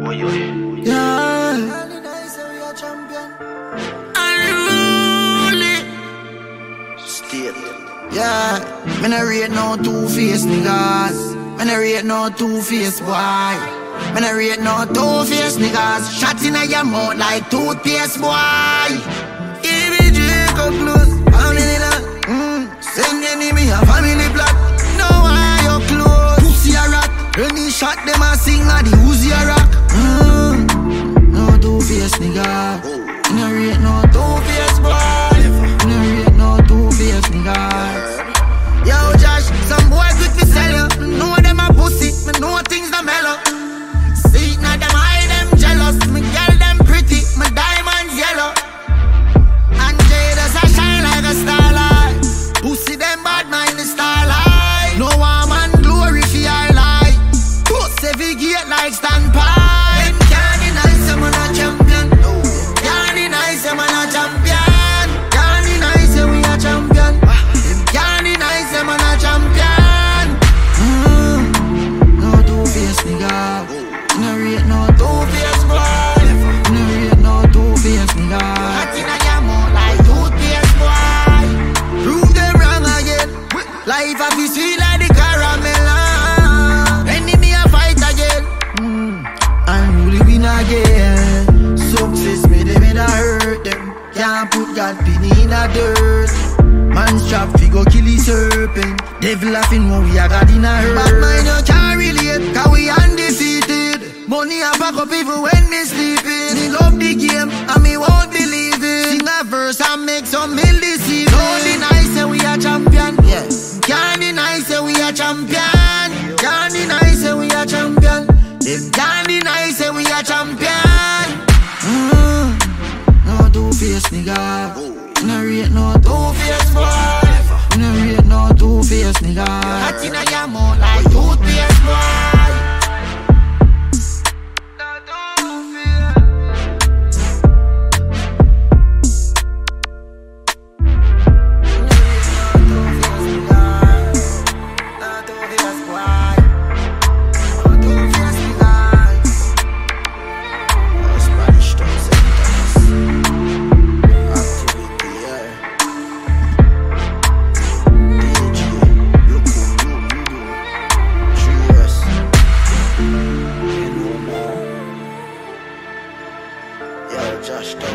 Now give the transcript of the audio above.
Yeah. Unruly. State. Yeah. Me no rate no two-faced niggas. Me no rate no two-faced boy. Me no rate no two-faced niggas. Shot in your mouth like toothpaste boy. Give me Jacob close. Family lot. Send enemy a family plot. No why you close. Pussy a rat. Any shot them a sing a the Uzi a rock. No two-faced nigga. Me no rate no two-faced boy. Me no rate no two-faced niggas. Yo Josh, some boys with me sell you. Me know them a pussy. Me know things that mellow. See now them high, them jealous. Me girl them pretty. My diamonds yellow. And Jada's a shine like a starlight. Pussy them bad mind the starlight. No one man glory for your life. Pussy every gate like standpipe. Them can't deny say man a champion. Can't deny say man a champion. Can't deny say we a champion. Them can't deny say man a champion. No two-faced nigga. No rate no two-faced boy. No rate no two-faced nigga. Hot inna your mouth like toothpaste boy. Prove them wrong again. Life a fi sweet like the caramel. Enemy a fight again. Unruly win again. Success made them in a hurt them. Can't put God pin in a dirt. Man's trap fi go kill his serpent. Devil laughing when we a God in a hurt. Bad mind you can't relate, cause we undefeated. Money a pack up even when me sleeping. Me love the game and me won't believe it. Sing a verse and make some meal this evening. Don't deny say we a champion. Yeah. Can't deny say we a champion. Can't deny say we a champion. Them can't deny say we a champion. No two-faced nigga. No rate no two-faced boy. No rate no two-faced nigga. Hot inna your mouth like toothpaste boy. Josh